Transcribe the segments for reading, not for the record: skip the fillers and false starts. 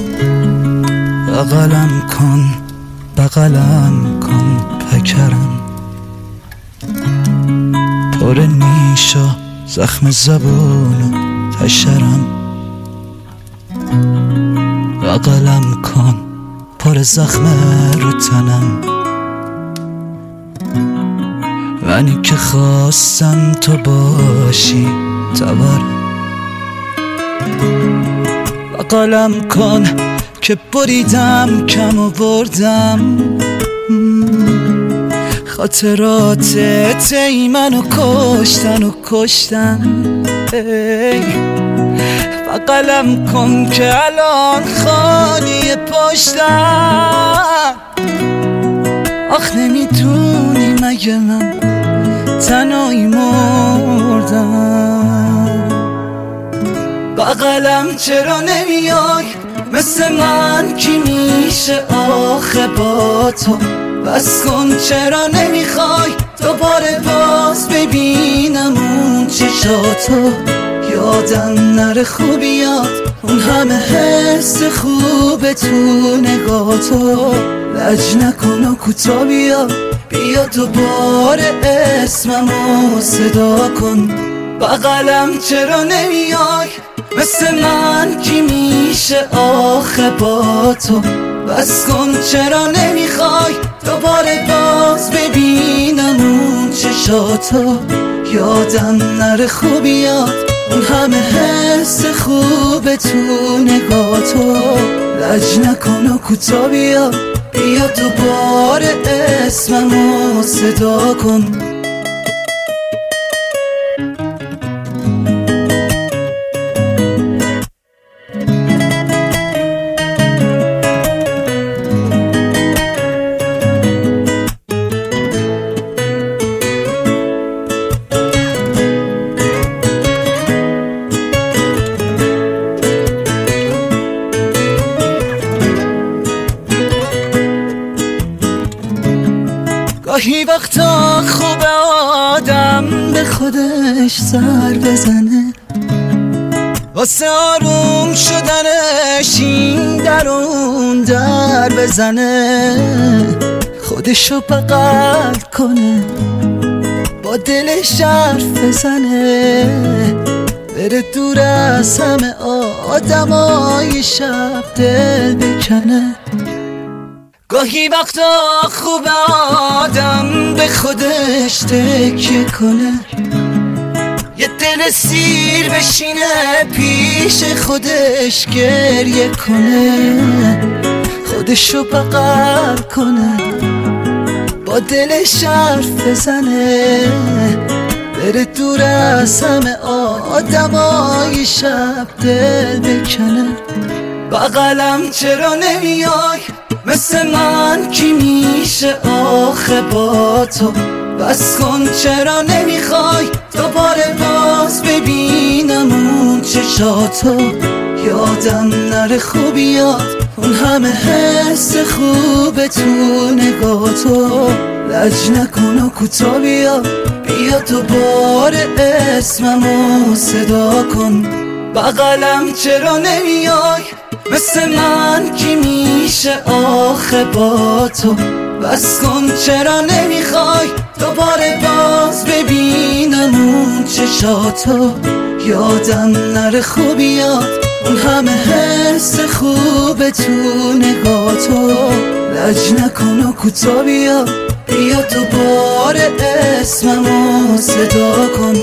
بغلم کن بغلم کن پکرم، پر نیش و زخم زبون و تشرم. بغلم کن پر زخم رو تنم، منی که خواستم تو باشی تبرم. بغلم کن که بریدم کم آوردم، خاطرات تی منو کشتن بغلم کن که الان خالی پشتم. آخ نمیدونی مگه من تنهایی مردم. بغلم چرا نمیای مثل من کی میشه آخه با تو؟ بس کن چرا نمیخوای دوباره باز ببینم اون چشاتو؟ یادم نره خوبیات اون همه حس خوب تو نگاتو. لج نکن و کوتا بیا دوباره اسممو صدا کن. بغلم چرا نمیای مثل من کی میشه آخه با تو؟ بس کن چرا نمیخوای دوباره باز ببینم اون چشاتو؟ یادم نره خوبیات اون همه حس خوب تو نگاتو. لج نکن و کوتا بیا دوباره اسممو صدا کن. گاهی وقتا خوب آدم به خودش سر بزنه، واسه آروم شدنش این در اون در بزنه. خودشو بغل کنه با دلش حرف بزنه، بره دور از همه آدمای شب دل بکنه. گاهی وقتا خوب آدم به خودش تکیه کنه، یه دل سیر بشینه پیش خودش گریه کنه. خودشو بغل کنه با دلش حرف بزنه، بره دور از همه آدمای شب دل بکنه. بغلم چرا نمیای مثل من کی میشه آخه با تو؟ بس کن چرا نمیخوای دوباره باز ببینم اون چشاتو؟ یادم نره خوبیات اون همه حس خوب تو نگاتو. لج نکن و کوتا بیا دوباره اسممو صدا کن. بغلم چرا نمیای مثل من کی میشه آخه با تو؟ بس کن چرا نمیخوای دوباره باز ببینم اون چشاتو؟ یادم نره خوبیات اون همه حس خوب تو نگاتو. لج نکن و کوتا بیا دوباره اسممو صدا کن.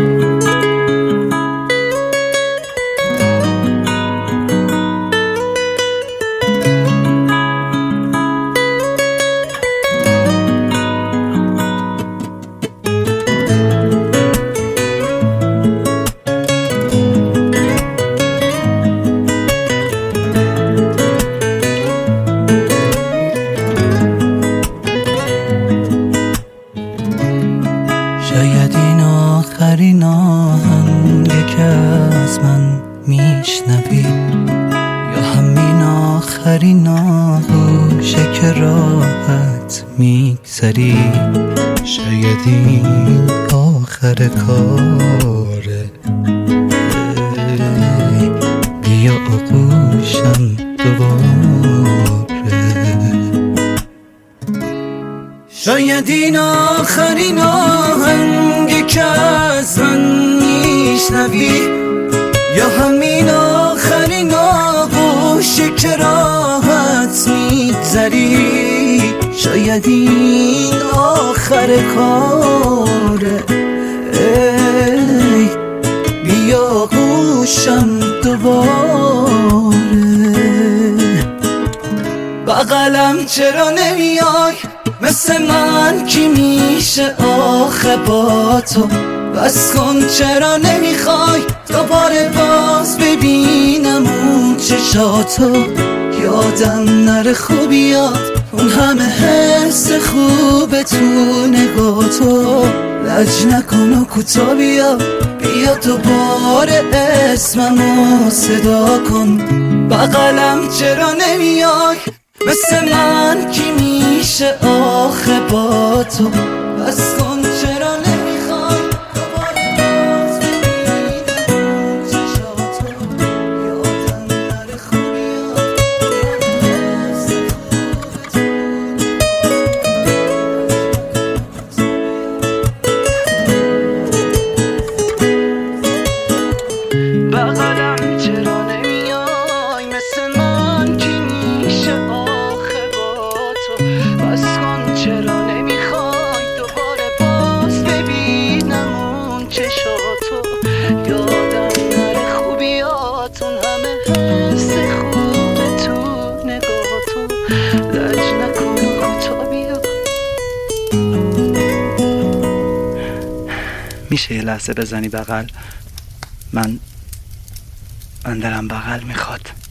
شاید این آخرین آهنگه که از من میشنوی، یا همین آخرین آغوشه که راحت میگذری. شاید این آخر کاره، بیا آغوشم دوباره. شاید این آخرین آهنگی که از من میشنوی، یا همین آخرین آغوشی که راحت میگذری. شاید این آخر کاره، ای بیا گوشم دوباره. بغلم چرا نمیای مثل من کی میشه آخه با تو؟ بس کن چرا نمیخوای دوباره باز ببینم اون چشاتو؟ یادم نره خوبیات اون همه حس خوب تو نگاتو. لج نکن و کوتا بیا دوباره اسممو صدا کن. بغلم چرا نمیای مثل من کی میشه آخه با تو؟ بس کن چرا نمیخوای دوباره باز ببینم چشاتو؟ یادم نره خوبیات حس خوب تو. بغلم چرا نمیای مثل من کی میشه آخه با تو؟ بس کن چرا نمیخوای دوباره باز ببینم اون چشاتو؟ یادم نره خوبیات اون همه حس خوب تو نگاتو. لج نکن و کوتا بیا. میشه یه لحظه بزنی بغل؟ من دلم بغل میخواد.